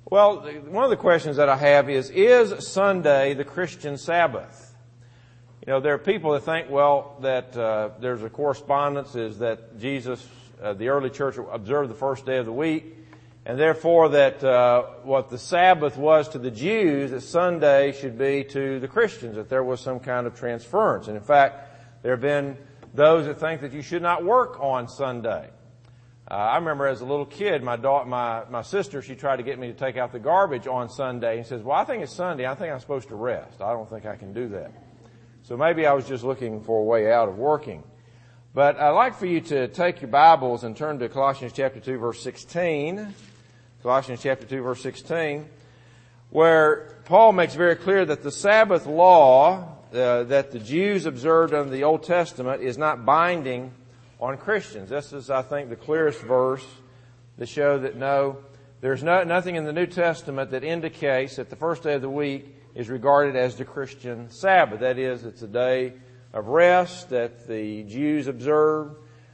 Well, one of the questions that I have is Sunday the Christian Sabbath? You know, there are people that think, that there's a correspondence is that Jesus, the early church observed the first day of the week, and therefore that what the Sabbath was to the Jews, that Sunday should be to the Christians, that there was some kind of transference. And in fact, there have been those that think that you should not work on Sunday. I remember as a little kid, my sister, she tried to get me to take out the garbage on Sunday and says, well, I think it's Sunday. I think I'm supposed to rest. I don't think I can do that. So maybe I was just looking for a way out of working. But I'd like for you to take your Bibles and turn to Colossians chapter 2, verse 16. Colossians chapter 2, verse 16, where Paul makes very clear that the Sabbath law that the Jews observed under the Old Testament is not binding on Christians. This is, I think, the clearest verse to show that there's nothing in the New Testament that indicates that the first day of the week is regarded as the Christian Sabbath. That is, it's a day of rest that the Jews observe.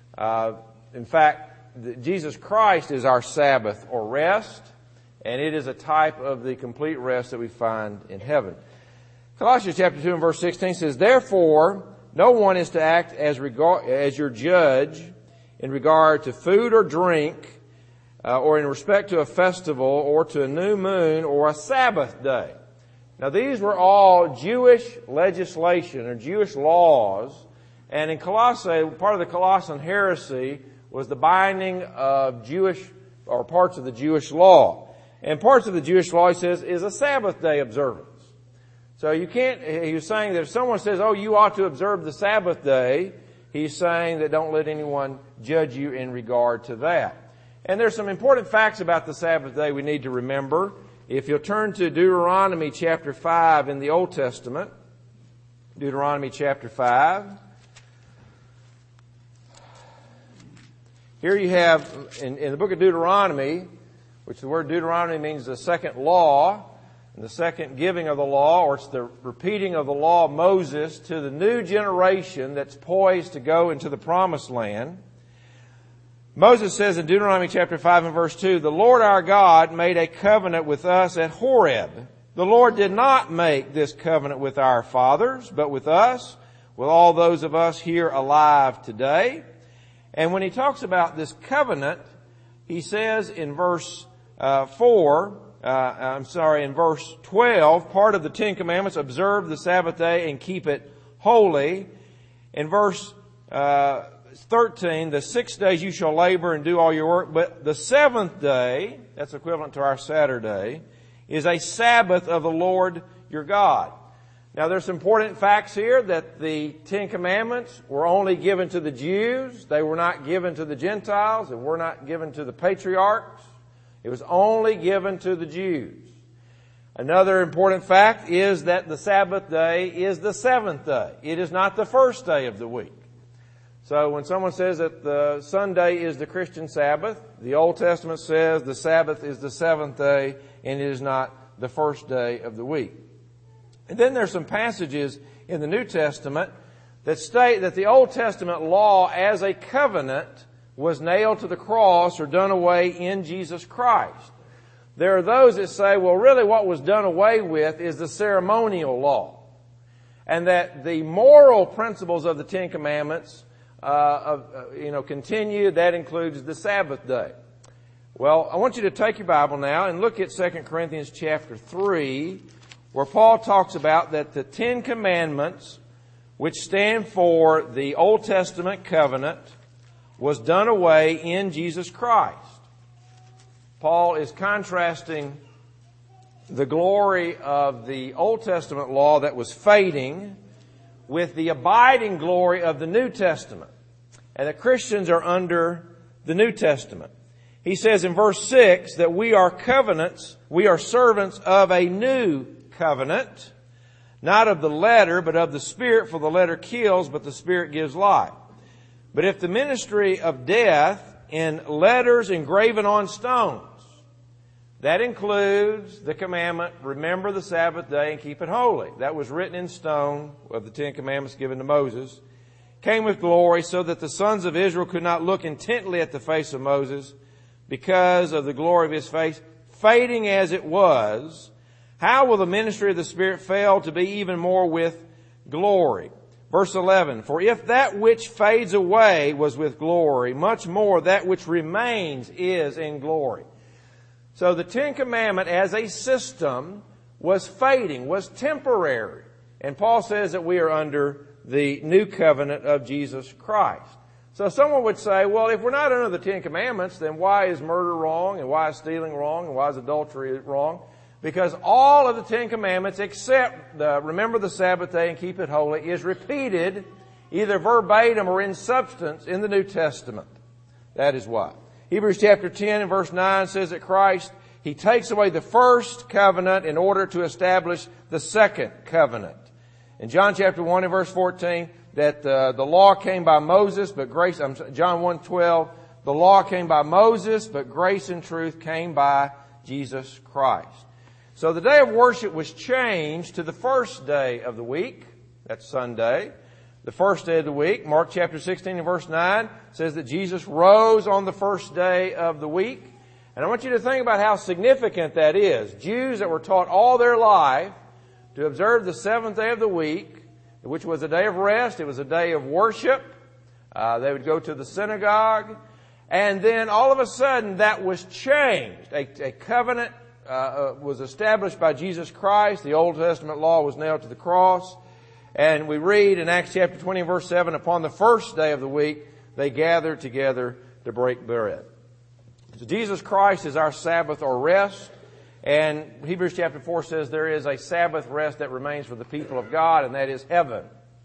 In fact, Jesus Christ is our Sabbath or rest, and it is a type of the complete rest that we find in heaven. Colossians chapter 2 and verse 16 says, therefore, no one is to act as your judge in regard to food or drink, or in respect to a festival, or to a new moon, or a Sabbath day. Now these were all Jewish legislation or Jewish laws, and in Colossae, part of the Colossian heresy was the binding of Jewish, or parts of the Jewish law. And parts of the Jewish law, he says, is a Sabbath day observance. So you can't, he was saying that if someone says, oh, you ought to observe the Sabbath day, he's saying that don't let anyone judge you in regard to that. And there's some important facts about the Sabbath day we need to remember. If you'll turn to Deuteronomy chapter 5 in the Old Testament, Deuteronomy chapter 5. Here you have, in the book of Deuteronomy, which the word Deuteronomy means the second law, and the second giving of the law, or it's the repeating of the law of Moses to the new generation that's poised to go into the promised land. Moses says in Deuteronomy chapter 5 and verse 2, the Lord our God made a covenant with us at Horeb. The Lord did not make this covenant with our fathers, but with us, with all those of us here alive today. And when he talks about this covenant, he says in verse in verse 12, part of the Ten Commandments, observe the Sabbath day and keep it holy. In verse 13, the 6 days you shall labor and do all your work, but the seventh day, that's equivalent to our Saturday, is a Sabbath of the Lord your God. Now there's some important facts here that the Ten Commandments were only given to the Jews. They were not given to the Gentiles and were not given to the patriarchs. It was only given to the Jews. Another important fact is that the Sabbath day is the seventh day. It is not the first day of the week. So when someone says that the Sunday is the Christian Sabbath, the Old Testament says the Sabbath is the seventh day and it is not the first day of the week. And then there's some passages in the New Testament that state that the Old Testament law as a covenant was nailed to the cross or done away in Jesus Christ. There are those that say, well, really what was done away with is the ceremonial law. And that the moral principles of the Ten Commandments continue. That includes the Sabbath day. Well, I want you to take your Bible now and look at 2 Corinthians chapter 3, where Paul talks about that the Ten Commandments, which stand for the Old Testament covenant, was done away in Jesus Christ. Paul is contrasting the glory of the Old Testament law that was fading with the abiding glory of the New Testament. And the Christians are under the New Testament. He says in verse 6 that we are servants of a new covenant, not of the letter, but of the Spirit, for the letter kills, but the Spirit gives life. But if the ministry of death in letters engraven on stones, that includes the commandment, remember the Sabbath day and keep it holy. That was written in stone of the Ten Commandments given to Moses, came with glory so that the sons of Israel could not look intently at the face of Moses because of the glory of his face, fading as it was, how will the ministry of the Spirit fail to be even more with glory? Verse 11, for if that which fades away was with glory, much more that which remains is in glory. So the Ten Commandments as a system was fading, was temporary. And Paul says that we are under the new covenant of Jesus Christ. So someone would say, well, if we're not under the Ten Commandments, then why is murder wrong, and why is stealing wrong, and why is adultery wrong? Because all of the Ten Commandments, except remember the Sabbath day and keep it holy, is repeated either verbatim or in substance in the New Testament. That is why. Hebrews chapter 10 and verse 9 says that Christ, He takes away the first covenant in order to establish the second covenant. In John chapter 1 and verse 14, that the law came by Moses, but grace, John 1:12, the law came by Moses, but grace and truth came by Jesus Christ. So the day of worship was changed to the first day of the week. That's Sunday. The first day of the week. Mark chapter 16 and verse 9 says that Jesus rose on the first day of the week. And I want you to think about how significant that is. Jews that were taught all their life to observe the seventh day of the week, which was a day of rest. It was a day of worship. They would go to the synagogue. And then all of a sudden that was changed. A covenant was established by Jesus Christ. The Old Testament law was nailed to the cross. And we read in Acts chapter 20 verse 7, upon the first day of the week, they gathered together to break bread. So Jesus Christ is our Sabbath or rest. And Hebrews chapter 4 says there is a Sabbath rest that remains for the people of God, and that is heaven.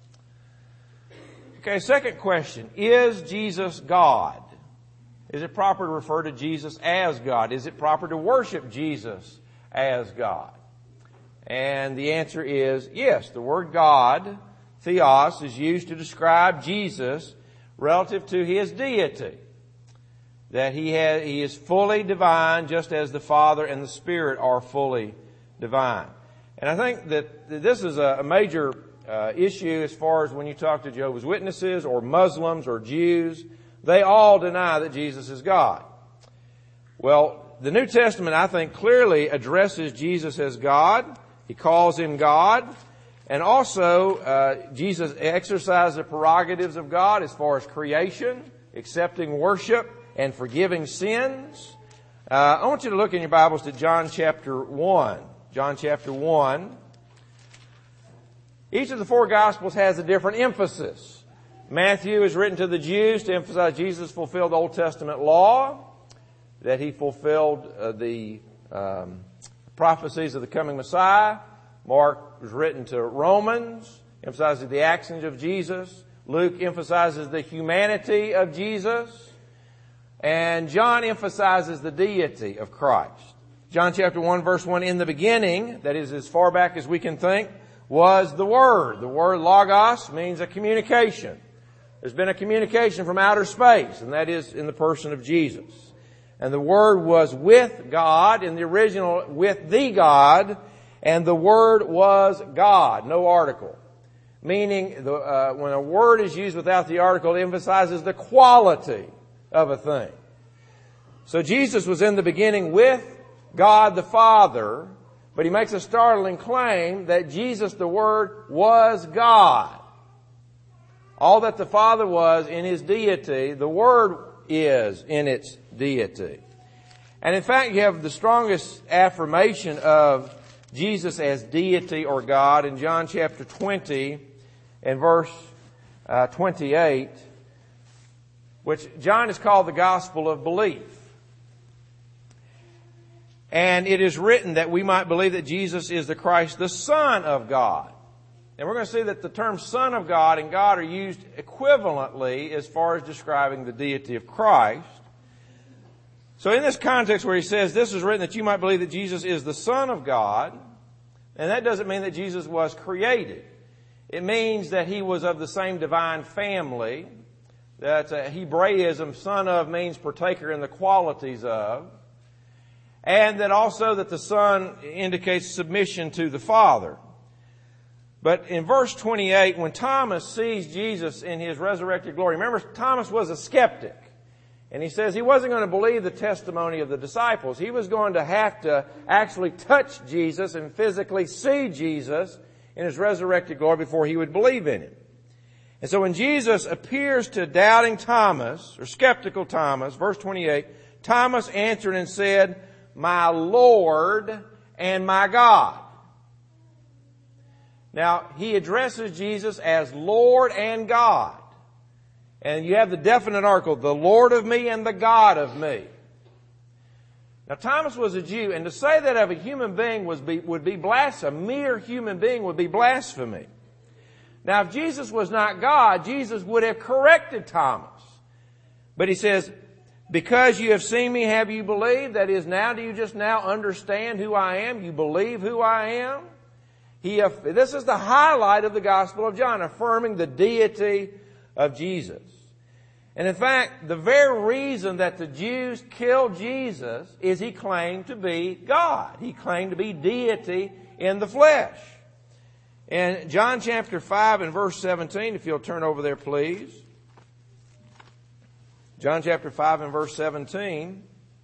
Okay, second question. Is Jesus God? Is it proper to refer to Jesus as God? Is it proper to worship Jesus as God? And the answer is yes. The word God, theos, is used to describe Jesus relative to His deity. That He is fully divine, just as the Father and the Spirit are fully divine. And I think that this is a major issue as far as when you talk to Jehovah's Witnesses or Muslims or Jews. They all deny that Jesus is God. Well, the New Testament, I think, clearly addresses Jesus as God. He calls Him God. And also, Jesus exercised the prerogatives of God as far as creation, accepting worship, and forgiving sins. I want you to look in your Bibles to John chapter 1. John chapter 1. Each of the four Gospels has a different emphasis. Matthew is written to the Jews to emphasize Jesus fulfilled the Old Testament law, that He fulfilled the prophecies of the coming Messiah. Mark was written to Romans, emphasizing the actions of Jesus. Luke emphasizes the humanity of Jesus. And John emphasizes the deity of Christ. John chapter 1 verse 1, in the beginning, that is as far back as we can think, was the Word. The word logos means a communication. There's been a communication from outer space, and that is in the person of Jesus. And the Word was with God, in the original, with the God, and the Word was God, no article. Meaning, when a word is used without the article, it emphasizes the quality of a thing. So Jesus was in the beginning with God the Father, but He makes a startling claim that Jesus, the Word, was God. All that the Father was in His deity, the Word is in its deity. And in fact, you have the strongest affirmation of Jesus as deity or God in John chapter 20 and verse 28, which John is called the gospel of belief. And it is written that we might believe that Jesus is the Christ, the Son of God. And we're going to see that the terms Son of God and God are used equivalently as far as describing the deity of Christ. So in this context where he says, this is written that you might believe that Jesus is the Son of God, and that doesn't mean that Jesus was created. It means that He was of the same divine family. That's a Hebraism. Son of means partaker in the qualities of. And that also that the Son indicates submission to the Father. But in verse 28, when Thomas sees Jesus in His resurrected glory, remember Thomas was a skeptic. And he says he wasn't going to believe the testimony of the disciples. He was going to have to actually touch Jesus and physically see Jesus in His resurrected glory before he would believe in Him. And so when Jesus appears to doubting Thomas, or skeptical Thomas, verse 28, Thomas answered and said, "My Lord and my God." Now, he addresses Jesus as Lord and God. And you have the definite article, the Lord of me and the God of me. Now, Thomas was a Jew, and to say that of a human being would be blasphemy. A mere human being would be blasphemy. Now, if Jesus was not God, Jesus would have corrected Thomas. But he says, "Because you have seen me, have you believed?" That is, now do you just now understand who I am? You believe who I am? This is the highlight of the Gospel of John, affirming the deity of Jesus. And in fact, the very reason that the Jews killed Jesus is He claimed to be God. He claimed to be deity in the flesh. In John chapter 5 and verse 17, if you'll turn over there, please. John chapter 5 and verse 17.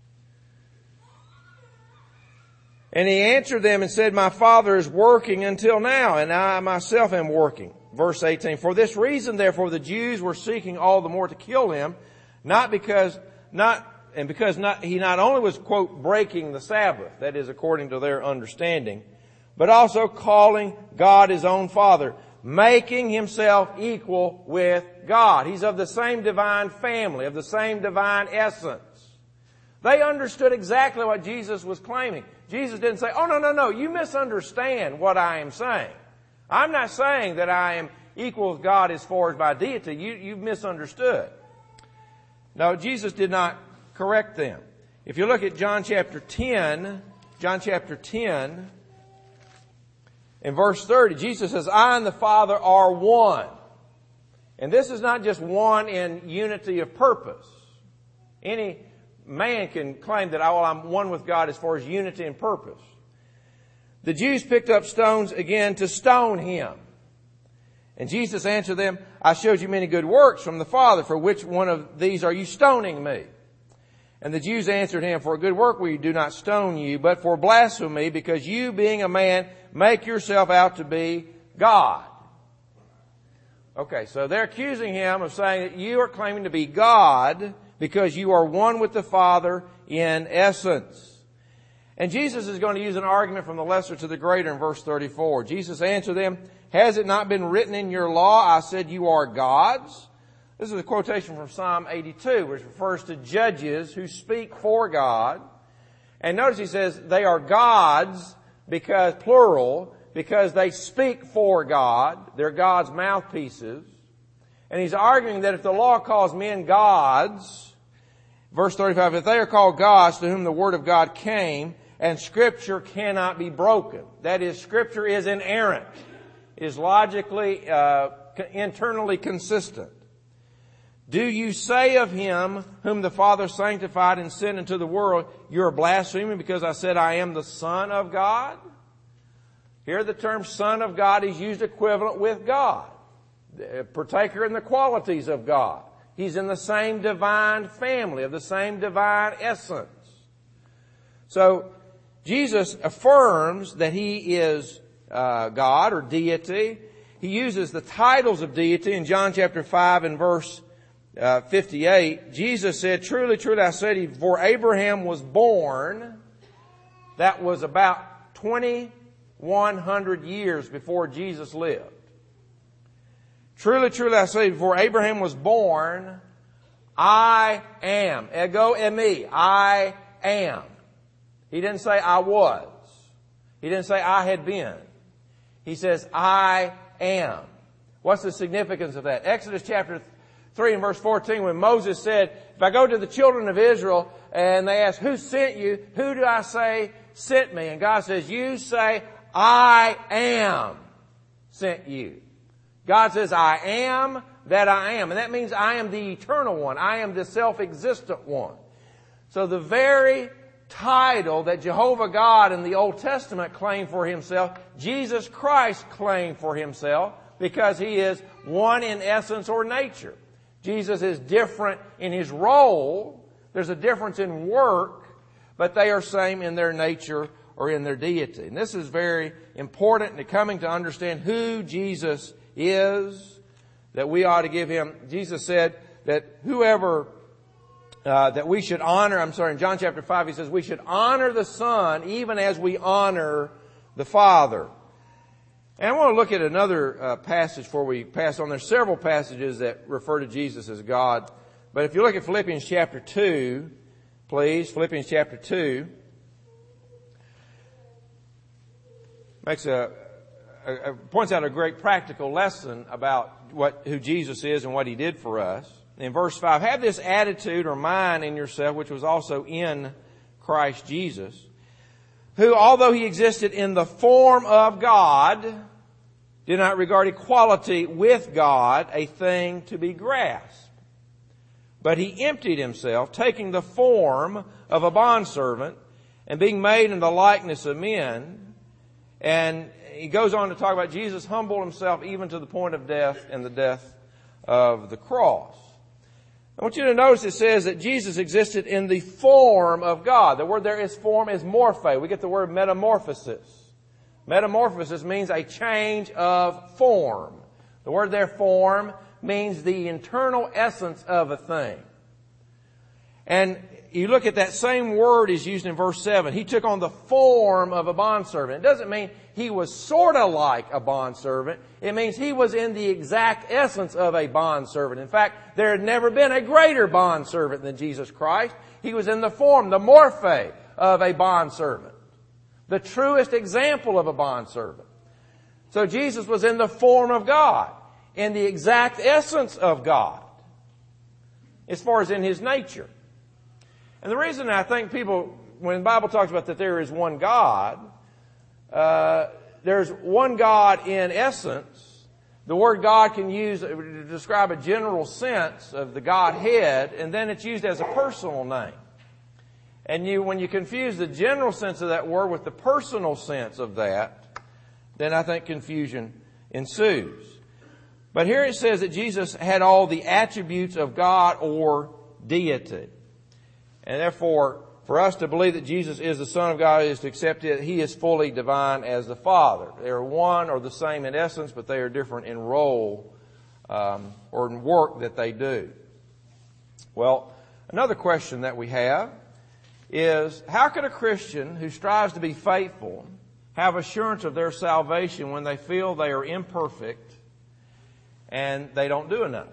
"And He answered them and said, My Father is working until now, and I myself am working." Verse 18, "For this reason, therefore, the Jews were seeking all the more to kill Him, because He not only was, quote, breaking the Sabbath, that is according to their understanding, but also calling God His own Father, making Himself equal with God." He's of the same divine family, of the same divine essence. They understood exactly what Jesus was claiming. Jesus didn't say, "Oh, no, you misunderstand what I am saying. I'm not saying that I am equal with God as far as my deity. You've misunderstood." No, Jesus did not correct them. If you look at John chapter 10, in verse 30, Jesus says, "I and the Father are one." And this is not just one in unity of purpose. Any man can claim that, I'm one with God as far as unity and purpose. The Jews picked up stones again to stone Him. And Jesus answered them, "I showed you many good works from the Father. For which one of these are you stoning me?" And the Jews answered Him, "For a good work we do not stone you, but for blasphemy, because you, being a man, make yourself out to be God." Okay, so they're accusing Him of saying that you are claiming to be God because you are one with the Father in essence. And Jesus is going to use an argument from the lesser to the greater in verse 34. Jesus answered them, "Has it not been written in your law, I said you are gods?" This is a quotation from Psalm 82, which refers to judges who speak for God. And notice he says they are gods because, plural, because they speak for God. They're God's mouthpieces. And he's arguing that if the law calls men gods, verse 35, if they are called gods to whom the word of God came, and Scripture cannot be broken. That is, Scripture is inerrant, is logically, internally consistent. "Do you say of Him whom the Father sanctified and sent into the world, you are blaspheming because I said I am the Son of God?" Here the term Son of God is used equivalent with God, partaker in the qualities of God. He's in the same divine family, of the same divine essence. So Jesus affirms that He is God or deity. He uses the titles of deity in John chapter 5 and verse 58. Jesus said, "Truly, truly, I say to you, before Abraham was born," that was about 2,100 years before Jesus lived. "Truly, truly, I say, before Abraham was born, I am." Ego eimi. I am. He didn't say I was. He didn't say I had been. He says I am. What's the significance of that? Exodus chapter 3 and verse 14, when Moses said, "If I go to the children of Israel and they ask, 'Who sent you?' Who do I say sent me?" And God says, "You say, I am sent you." God says, "I am that I am." And that means I am the eternal one. I am the self-existent one. So the very title that Jehovah God in the Old Testament claimed for Himself, Jesus Christ claimed for Himself, because He is one in essence or nature. Jesus is different in His role. There's a difference in work, but they are same in their nature or in their deity. And this is very important in coming to understand who Jesus is, that we ought to give Him. Jesus said that that we should honor, in John chapter 5, He says we should honor the Son even as we honor the Father. And I want to look at another passage before we pass on. There's several passages that refer to Jesus as God. But if you look at Philippians chapter 2, please, Philippians chapter 2, points out a great practical lesson about who Jesus is and what He did for us. In verse 5, have this attitude or mind in yourself, which was also in Christ Jesus, who, although He existed in the form of God, did not regard equality with God a thing to be grasped. But He emptied Himself, taking the form of a bondservant, and being made in the likeness of men. And he goes on to talk about Jesus humbled Himself even to the point of death and the death of the cross. I want you to notice it says that Jesus existed in the form of God. The word there is form is morphe. We get the word metamorphosis. Metamorphosis means a change of form. The word there, form, means the internal essence of a thing. And you look at that same word is used in verse 7. He took on the form of a bondservant. It doesn't mean He was sort of like a bondservant. It means He was in the exact essence of a bondservant. In fact, there had never been a greater bondservant than Jesus Christ. He was in the form, the morphe, of a bondservant. The truest example of a bondservant. So Jesus was in the form of God, in the exact essence of God, as far as in His nature. And the reason I think people, when the Bible talks about that there is one God, there's one God in essence. The word God can use to describe a general sense of the Godhead, and then it's used as a personal name. And when you confuse the general sense of that word with the personal sense of that, then I think confusion ensues. But here it says that Jesus had all the attributes of God or deity. And therefore, for us to believe that Jesus is the Son of God is to accept it. He is fully divine as the Father. They are one or the same in essence, but they are different in role or in work that they do. Well, another question that we have is, how can a Christian who strives to be faithful have assurance of their salvation when they feel they are imperfect and they don't do enough?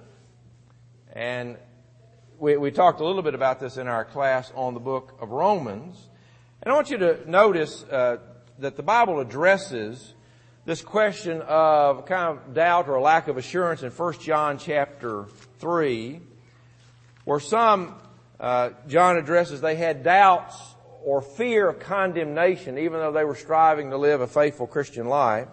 And we talked a little bit about this in our class on the book of Romans. And I want you to notice that the Bible addresses this question of kind of doubt or lack of assurance in 1 John chapter 3, where some, John addresses, they had doubts or fear of condemnation, even though they were striving to live a faithful Christian life.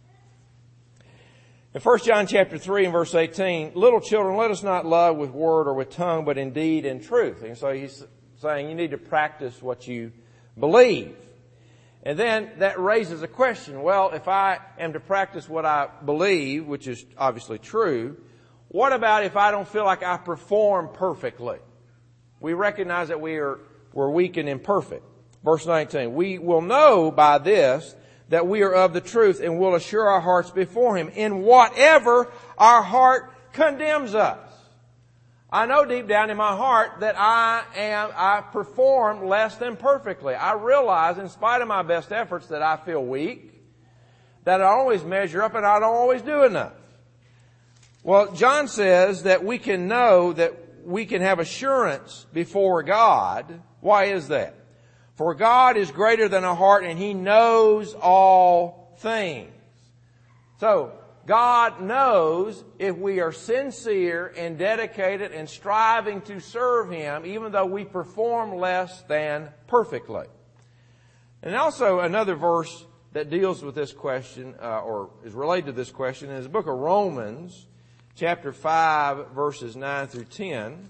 In 1 John chapter 3 and verse 18, little children, let us not love with word or with tongue, but in deed and truth. And so he's saying you need to practice what you believe. And then that raises a question. Well, if I am to practice what I believe, which is obviously true, what about if I don't feel like I perform perfectly? We recognize that we're weak and imperfect. Verse 19, we will know by this that we are of the truth and will assure our hearts before Him in whatever our heart condemns us. I know deep down in my heart that I perform less than perfectly. I realize in spite of my best efforts that I feel weak, that I always measure up and I don't always do enough. Well, John says that we can know that we can have assurance before God. Why is that? For God is greater than our heart and He knows all things. So, God knows if we are sincere and dedicated and striving to serve Him, even though we perform less than perfectly. And also another verse that deals with this question, or is related to this question, is the book of Romans, chapter 5, verses 9 through 10.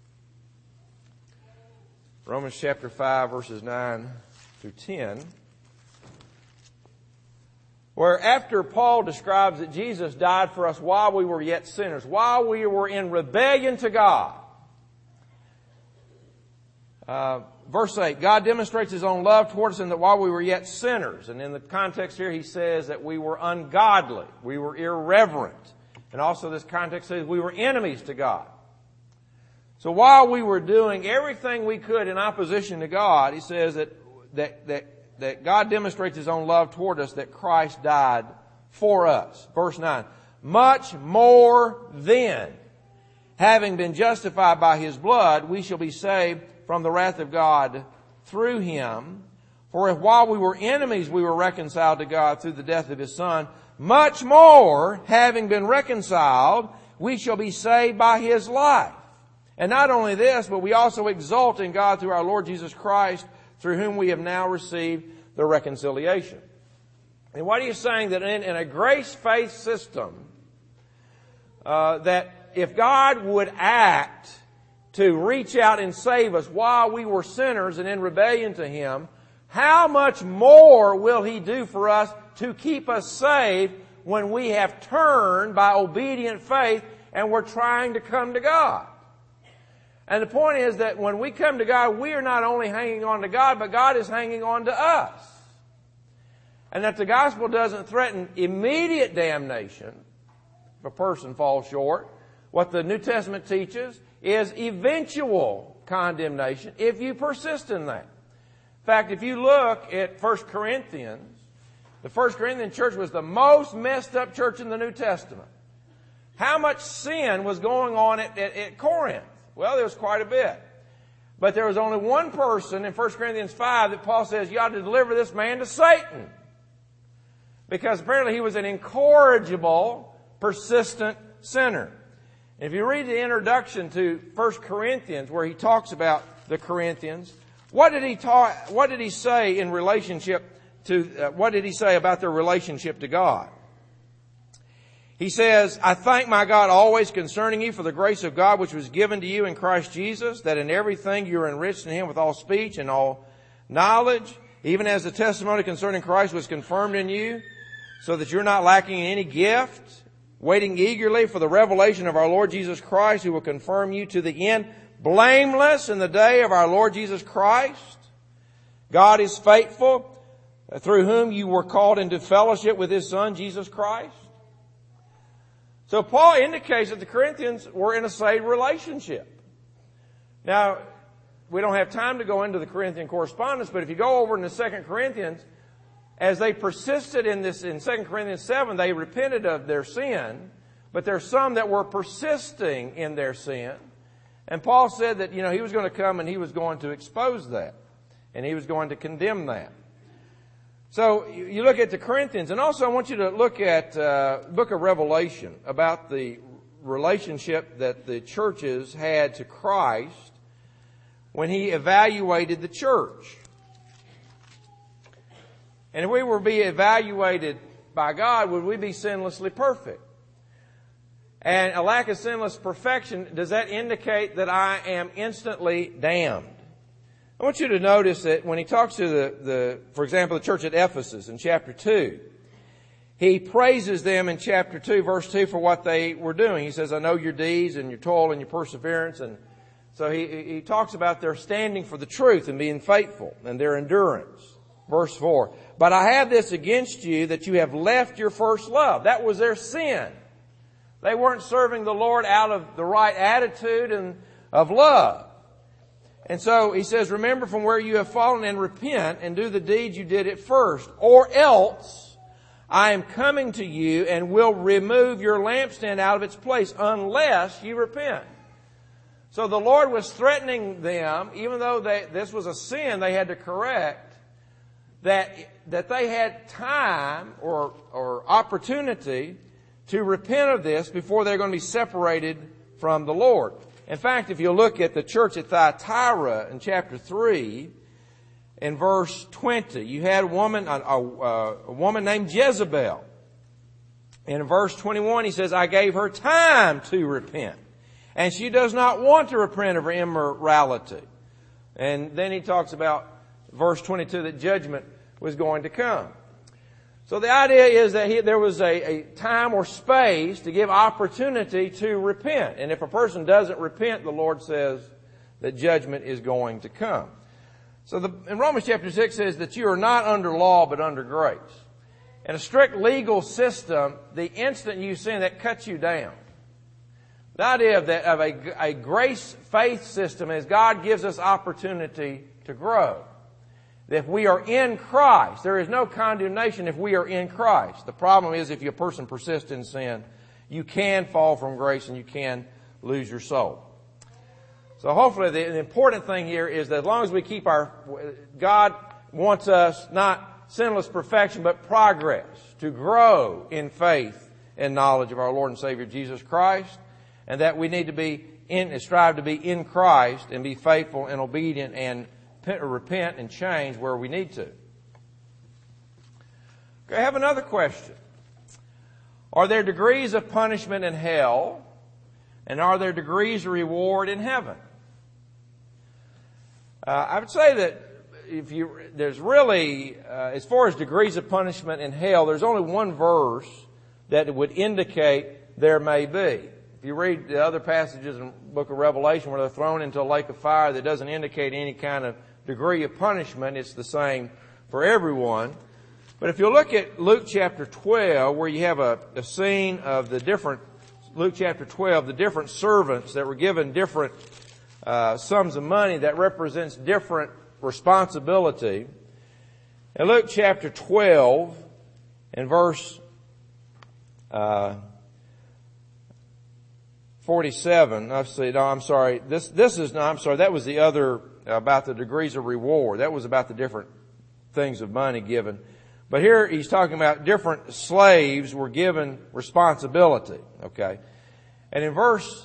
Romans chapter 5, verses 9 through 10. where after Paul describes that Jesus died for us while we were yet sinners, while we were in rebellion to God. Verse 8, God demonstrates His own love towards us in that while we were yet sinners. And in the context here, he says that we were ungodly. We were irreverent. And also this context says we were enemies to God. So while we were doing everything we could in opposition to God, he says that God demonstrates His own love toward us, that Christ died for us. Verse 9, much more then, having been justified by His blood, we shall be saved from the wrath of God through Him. For if while we were enemies we were reconciled to God through the death of His Son, much more, having been reconciled, we shall be saved by His life. And not only this, but we also exult in God through our Lord Jesus Christ, through whom we have now received the reconciliation. And what are you saying? That in a grace-faith system, that if God would act to reach out and save us while we were sinners and in rebellion to Him, how much more will He do for us to keep us saved when we have turned by obedient faith and we're trying to come to God? And the point is that when we come to God, we are not only hanging on to God, but God is hanging on to us. And that the gospel doesn't threaten immediate damnation if a person falls short. What the New Testament teaches is eventual condemnation if you persist in that. In fact, if you look at 1 Corinthians, the 1 Corinthian church was the most messed up church in the New Testament. How much sin was going on at Corinth? Well, there was quite a bit. But there was only one person in 1 Corinthians 5 that Paul says, you ought to deliver this man to Satan. Because apparently he was an incorrigible, persistent sinner. If you read the introduction to 1 Corinthians, where he talks about the Corinthians, what did he say in relationship to, what did he say about their relationship to God? He says, I thank my God always concerning you for the grace of God which was given to you in Christ Jesus, that in everything you are enriched in Him with all speech and all knowledge, even as the testimony concerning Christ was confirmed in you, so that you're not lacking in any gift, waiting eagerly for the revelation of our Lord Jesus Christ, who will confirm you to the end, blameless in the day of our Lord Jesus Christ. God is faithful, through whom you were called into fellowship with His Son, Jesus Christ. So Paul indicates that the Corinthians were in a saved relationship. Now, we don't have time to go into the Corinthian correspondence, but if you go over into 2 Corinthians, as they persisted in this, in 2 Corinthians 7, they repented of their sin, but there's some that were persisting in their sin. And Paul said that, he was going to come and he was going to expose that. And he was going to condemn that. So you look at the Corinthians, and also I want you to look at book of Revelation about the relationship that the churches had to Christ when He evaluated the church. And if we were to be evaluated by God, would we be sinlessly perfect? And a lack of sinless perfection, does that indicate that I am instantly damned? I want you to notice that when he talks to for example, the church at Ephesus in chapter 2, he praises them in chapter 2, verse 2 for what they were doing. He says, I know your deeds and your toil and your perseverance. And so he talks about their standing for the truth and being faithful and their endurance. Verse 4, but I have this against you that you have left your first love. That was their sin. They weren't serving the Lord out of the right attitude and of love. And so he says, remember from where you have fallen and repent and do the deeds you did at first, or else I am coming to you and will remove your lampstand out of its place unless you repent. So the Lord was threatening them, even though this was a sin they had to correct, that they had time or opportunity to repent of this before they're going to be separated from the Lord. In fact, if you look at the church at Thyatira in chapter 3, in verse 20, you had a woman named Jezebel. In verse 21, he says, I gave her time to repent, and she does not want to repent of her immorality. And then he talks about verse 22 that judgment was going to come. So the idea is that there was a time or space to give opportunity to repent. And if a person doesn't repent, the Lord says that judgment is going to come. So in Romans chapter 6 says that you are not under law but under grace. In a strict legal system, the instant you sin, that cuts you down. The idea of a grace faith system is God gives us opportunity to grow. If we are in Christ, there is no condemnation if we are in Christ. The problem is if a person persists in sin, you can fall from grace and you can lose your soul. So hopefully the important thing here is that as long as we keep God wants us not sinless perfection, but progress, to grow in faith and knowledge of our Lord and Savior Jesus Christ, and that we need to strive to be in Christ and be faithful and obedient and repent and change where we need to. Okay, I have another question. Are there degrees of punishment in hell? And are there degrees of reward in heaven? I would say that there's really, as far as degrees of punishment in hell, there's only one verse that would indicate there may be. If you read the other passages in the book of Revelation where they're thrown into a lake of fire, that doesn't indicate any kind of degree of punishment. It's the same for everyone. But if you look at Luke chapter 12, where you have a scene of Luke chapter 12, the different servants that were given different sums of money that represents different responsibility. In Luke chapter 12 and verse 47. That was the other about the degrees of reward. That was about the different things of money given. But here he's talking about different slaves were given responsibility. Okay. And in verse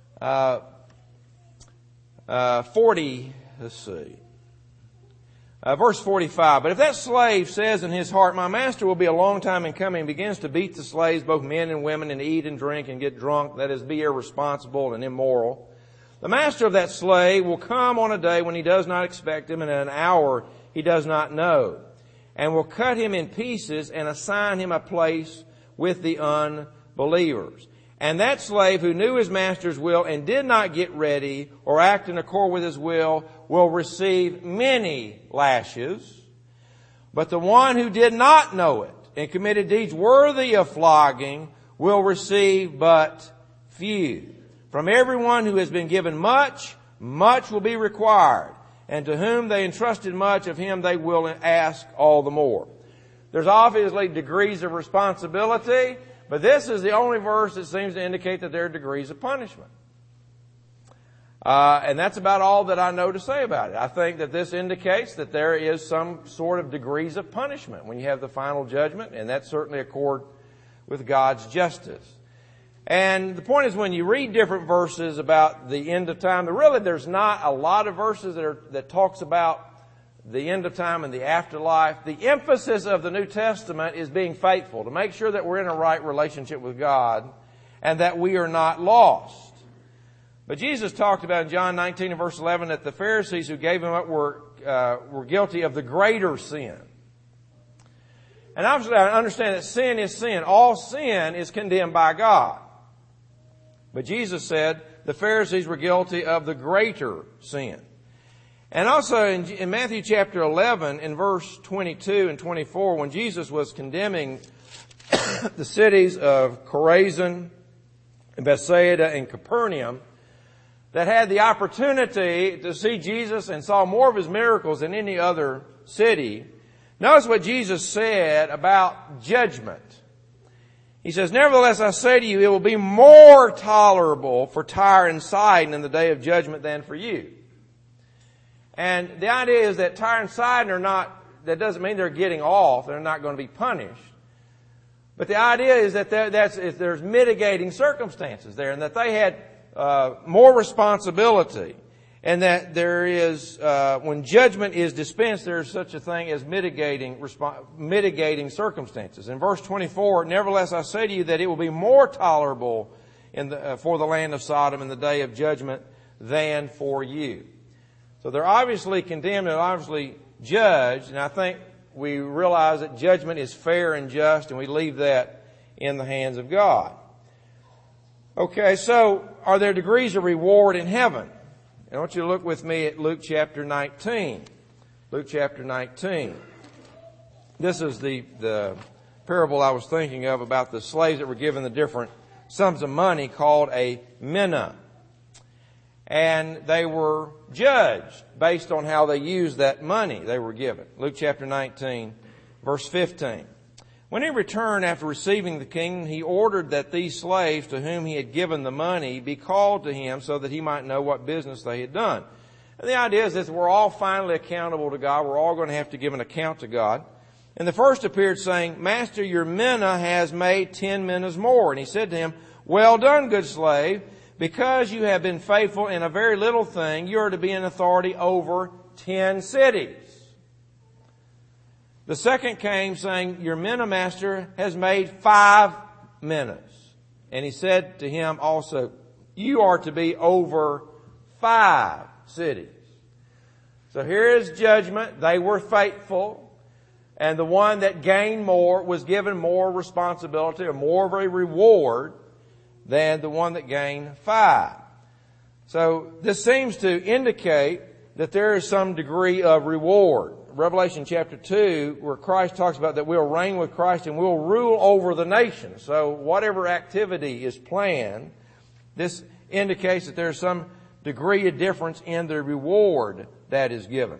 40, let's see. Verse 45, but if that slave says in his heart, my master will be a long time in coming, and begins to beat the slaves, both men and women, and eat and drink and get drunk, that is, be irresponsible and immoral, the master of that slave will come on a day when he does not expect him, and at an hour he does not know, and will cut him in pieces and assign him a place with the unbelievers. And that slave who knew his master's will and did not get ready or act in accord with his will receive many lashes. But the one who did not know it and committed deeds worthy of flogging will receive but few. From everyone who has been given much, much will be required. And to whom they entrusted much, of him they will ask all the more. There's obviously degrees of responsibility. But this is the only verse that seems to indicate that there are degrees of punishment. And that's about all that I know to say about it. I think that this indicates that there is some sort of degrees of punishment when you have the final judgment, and that's certainly accord with God's justice. And the point is, when you read different verses about the end of time, there's not a lot of verses that talks about the end of time and the afterlife. The emphasis of the New Testament is being faithful, to make sure that we're in a right relationship with God and that we are not lost. But Jesus talked about in John 19 and verse 11 that the Pharisees who gave him up were guilty of the greater sin. And obviously I understand that sin is sin. All sin is condemned by God. But Jesus said the Pharisees were guilty of the greater sin. And also in Matthew chapter 11, in verse 22 and 24, when Jesus was condemning the cities of Chorazin and Bethsaida and Capernaum that had the opportunity to see Jesus and saw more of his miracles than any other city, notice what Jesus said about judgment. He says, nevertheless, I say to you, it will be more tolerable for Tyre and Sidon in the day of judgment than for you. And the idea is that Tyre and Sidon that doesn't mean they're getting off. They're not going to be punished. But the idea is that there's mitigating circumstances there, and that they had more responsibility. And that there is, when judgment is dispensed, there is such a thing as mitigating circumstances. In verse 24, nevertheless I say to you that it will be more tolerable for the land of Sodom in the day of judgment than for you. So they're obviously condemned and obviously judged, and I think we realize that judgment is fair and just, and we leave that in the hands of God. Okay, so are there degrees of reward in heaven? I want you to look with me at Luke chapter 19. Luke chapter 19. This is the parable I was thinking of about the slaves that were given the different sums of money called a mina. And they were judged based on how they used that money they were given. Luke chapter 19, verse 15. When he returned after receiving the kingdom, he ordered that these slaves to whom he had given the money be called to him so that he might know what business they had done. And the idea is that we're all finally accountable to God. We're all going to have to give an account to God. And the first appeared saying, Master, your mina has made 10 minas more. And he said to him, Well done, good slave. Because you have been faithful in a very little thing, you are to be in authority over 10 cities. The second came saying, Your mina master has made 5 minas. And he said to him also, You are to be over 5 cities. So here is judgment. They were faithful. And the one that gained more was given more responsibility or more of a reward than the one that gained 5. So this seems to indicate that there is some degree of reward. Revelation chapter 2, where Christ talks about that we'll reign with Christ and we'll rule over the nations. So whatever activity is planned, this indicates that there's some degree of difference in the reward that is given.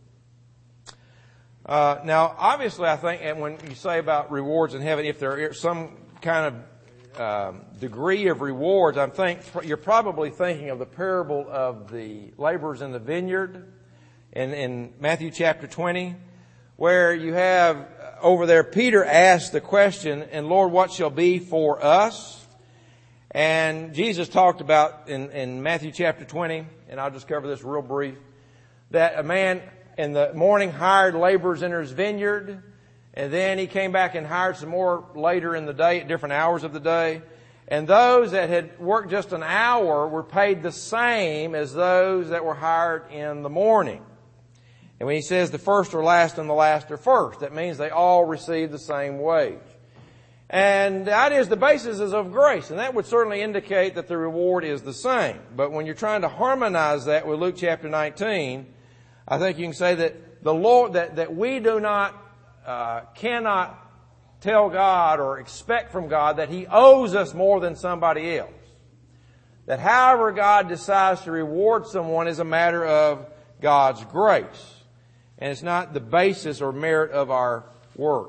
Now, obviously, I think, and when you say about rewards in heaven, if there is some kind of degree of rewards, I think you're probably thinking of the parable of the laborers in the vineyard in Matthew chapter 20, where you have over there Peter asked the question, and Lord, what shall be for us? And Jesus talked about in Matthew chapter 20, and I'll just cover this real brief, that a man in the morning hired laborers in his vineyard, and then he came back and hired some more later in the day at different hours of the day. And those that had worked just an hour were paid the same as those that were hired in the morning. And when he says the first are last and the last are first, that means they all receive the same wage. And that is the basis is of grace, and that would certainly indicate that the reward is the same. But when you're trying to harmonize that with Luke chapter 19, I think you can say that the Lord, that we do not, cannot tell God or expect from God that He owes us more than somebody else. That however God decides to reward someone is a matter of God's grace. And it's not the basis or merit of our work.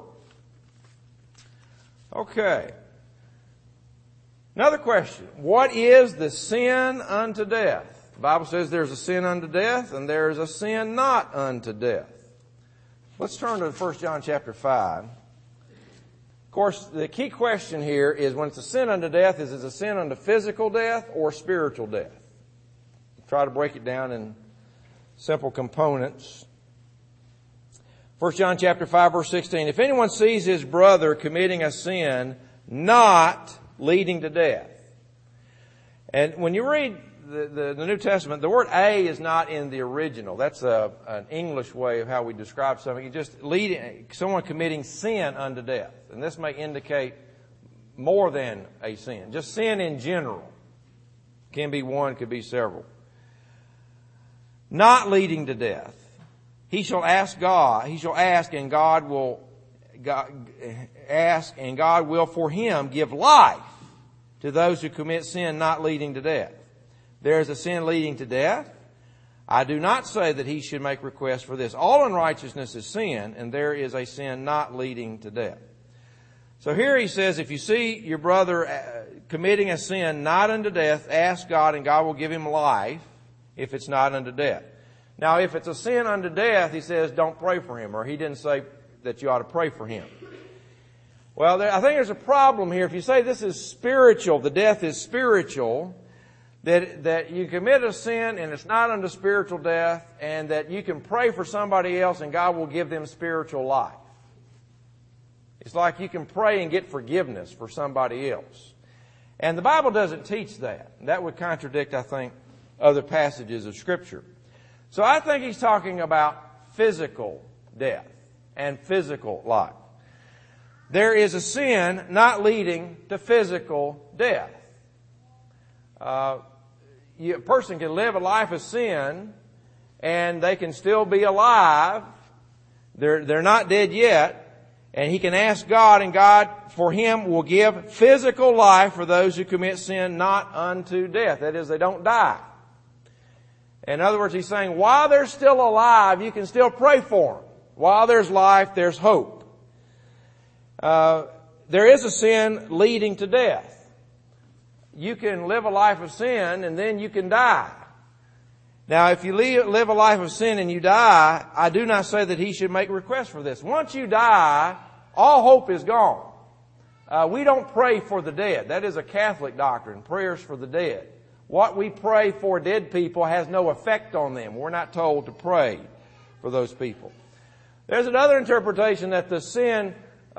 Okay. Another question. What is the sin unto death? The Bible says there's a sin unto death and there's a sin not unto death. Let's turn to 1 John chapter 5. Of course, the key question here is when it's a sin unto death, is it a sin unto physical death or spiritual death? Try to break it down in simple components. 1 John chapter 5 verse 16. If anyone sees his brother committing a sin not leading to death. And when you read the New Testament, the word a is not in the original. That's an English way of how we describe something. It's just leading someone committing sin unto death. And this may indicate more than a sin. Just sin in general. Can be one, could be several. Not leading to death. He shall ask God, and God will for him give life to those who commit sin not leading to death. There is a sin leading to death. I do not say that he should make request for this. All unrighteousness is sin, and there is a sin not leading to death. So here he says, if you see your brother committing a sin not unto death, ask God, and God will give him life if it's not unto death. Now, if it's a sin unto death, he says, don't pray for him, or he didn't say that you ought to pray for him. Well, I think there's a problem here. If you say this is spiritual, the death is spiritual, that you commit a sin and it's not unto spiritual death, and that you can pray for somebody else and God will give them spiritual life. It's like you can pray and get forgiveness for somebody else. And the Bible doesn't teach that. That would contradict, I think, other passages of Scripture. So I think he's talking about physical death. and physical life. There is a sin not leading to physical death. A person can live a life of sin and they can still be alive. They're not dead yet. And he can ask God, and God for him will give physical life for those who commit sin not unto death. That is, they don't die. In other words, he's saying while they're still alive, you can still pray for them. While there's life, there's hope. There is a sin leading to death. You can live a life of sin and then you can die. Now, if you live a life of sin and you die, I do not say that he should make requests for this. Once you die, all hope is gone. We don't pray for the dead. That is a Catholic doctrine, prayers for the dead. What we pray for dead people has no effect on them. We're not told to pray for those people. There's another interpretation that the sin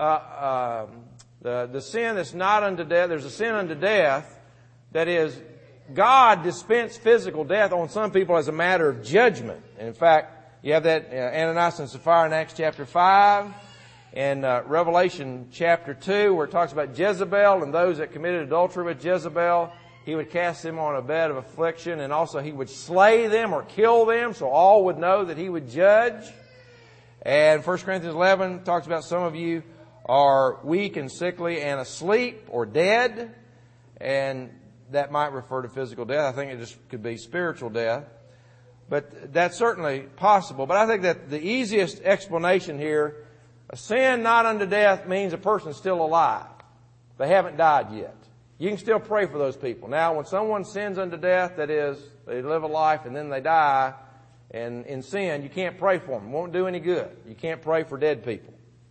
that's not unto death, there's a sin unto death, that is, God dispensed physical death on some people as a matter of judgment. And in fact, you have that Ananias and Sapphira in Acts chapter 5 and Revelation chapter 2 where it talks about Jezebel and those that committed adultery with Jezebel. He would cast them on a bed of affliction, and also he would slay them or kill them so all would know that he would judge. And 1 Corinthians 11 talks about some of you are weak and sickly and asleep or dead. And that might refer to physical death. I think it just could be spiritual death. But that's certainly possible. But I think that the easiest explanation here, a sin not unto death means a person's still alive. They haven't died yet. You can still pray for those people. Now, when someone sins unto death, that is, they live a life and then they die, and in sin, you can't pray for them. It won't do any good. You can't pray for dead people.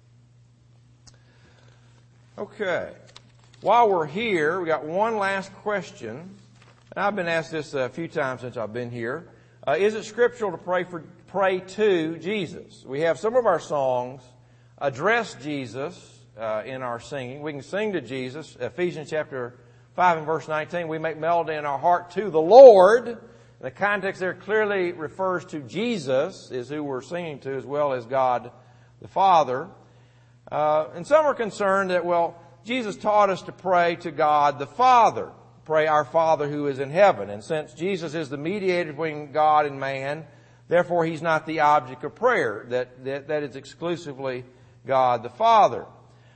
Okay. While we're here, we got one last question. And I've been asked this a few times since I've been here. Is it scriptural to pray to Jesus? We have some of our songs address Jesus in our singing. We can sing to Jesus. Ephesians chapter 5 and verse 19, we make melody in our heart to the Lord. The context there clearly refers to Jesus, is who we're singing to, as well as God the Father. And some are concerned that, well, Jesus taught us to pray to God the Father. Pray our Father who is in heaven. And since Jesus is the mediator between God and man, therefore he's not the object of prayer. That is exclusively God the Father.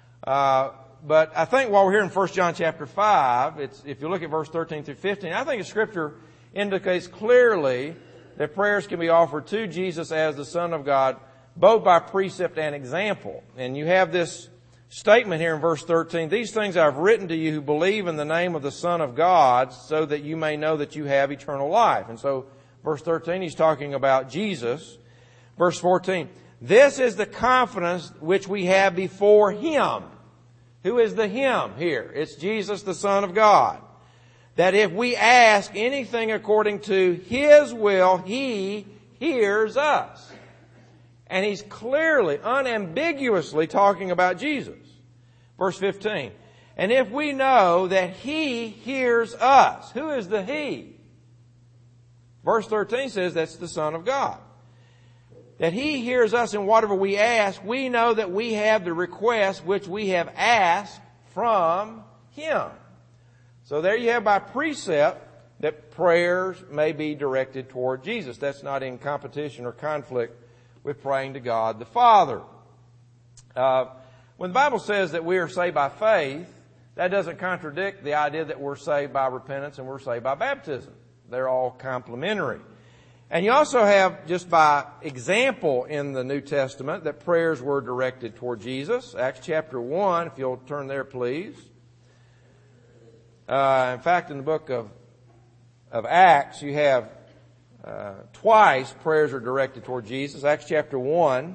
But I think while we're here in 1 John chapter 5, if you look at verse 13 through 15, I think the Scripture indicates clearly that prayers can be offered to Jesus as the Son of God, both by precept and example. And you have this statement here in verse 13, these things I've written to you who believe in the name of the Son of God, so that you may know that you have eternal life. And so, verse 13, he's talking about Jesus. Verse 14, this is the confidence which we have before Him. Who is the Him here? It's Jesus, the Son of God. That if we ask anything according to His will, He hears us. And he's clearly, unambiguously talking about Jesus. Verse 15. And if we know that He hears us. Who is the He? Verse 13 says that's the Son of God. That He hears us in whatever we ask, we know that we have the request which we have asked from Him. So there you have by precept that prayers may be directed toward Jesus. That's not in competition or conflict with praying to God the Father. When the Bible says that we are saved by faith, that doesn't contradict the idea that we're saved by repentance and we're saved by baptism. They're all complementary. And you also have, just by example in the New Testament, that prayers were directed toward Jesus. Acts chapter 1, if you'll turn there, please. In fact, in the book of Acts, you have twice prayers are directed toward Jesus. Acts chapter 1.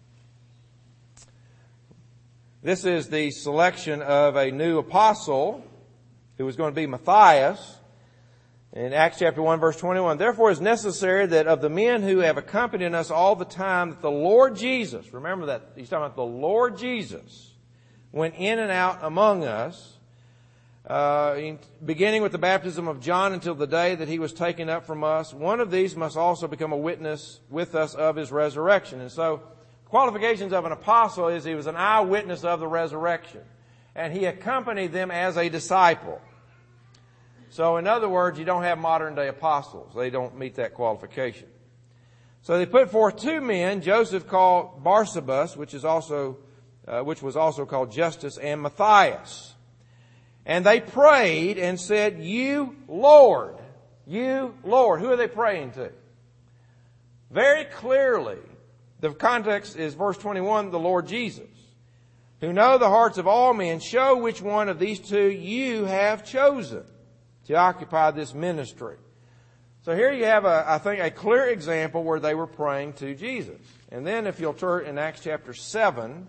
This is the selection of a new apostle who was going to be Matthias. In Acts chapter 1 verse 21, therefore it is necessary that of the men who have accompanied us all the time that the Lord Jesus, remember that he's talking about the Lord Jesus, went in and out among us, beginning with the baptism of John until the day that he was taken up from us. One of these must also become a witness with us of his resurrection. And so, Qualifications of an apostle is he was an eyewitness of the resurrection, and he accompanied them as a disciple. So in other words, you don't have modern day apostles. They don't meet that qualification. So they put forth two men, Joseph called Barsabas, which was also called Justus, and Matthias. And they prayed and said, "You Lord, you Lord." Who are they praying to? Very clearly, the context is verse 21, the Lord Jesus, who know the hearts of all men, show which one of these two you have chosen to occupy this ministry. So here you have, I think, a clear example where they were praying to Jesus. And then if you'll turn in Acts chapter 7,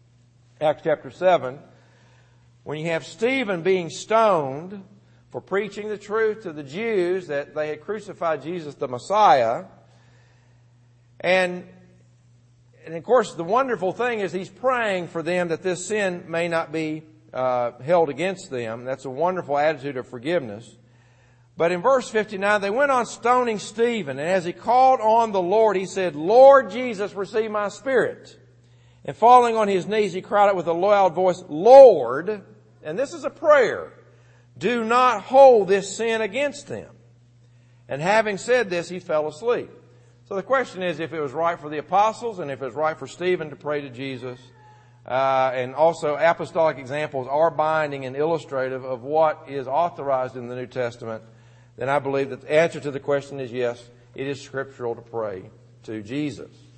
when you have Stephen being stoned for preaching the truth to the Jews that they had crucified Jesus the Messiah. And of course, the wonderful thing is he's praying for them that this sin may not be held against them. That's a wonderful attitude of forgiveness. But in verse 59, they went on stoning Stephen, and as he called on the Lord, he said, "Lord Jesus, receive my spirit." And falling on his knees, he cried out with a loud voice, "Lord," and this is a prayer, "do not hold this sin against them." And having said this, he fell asleep. So the question is if it was right for the apostles and if it was right for Stephen to pray to Jesus. And also apostolic examples are binding and illustrative of what is authorized in the New Testament. Then I believe that the answer to the question is yes, it is scriptural to pray to Jesus.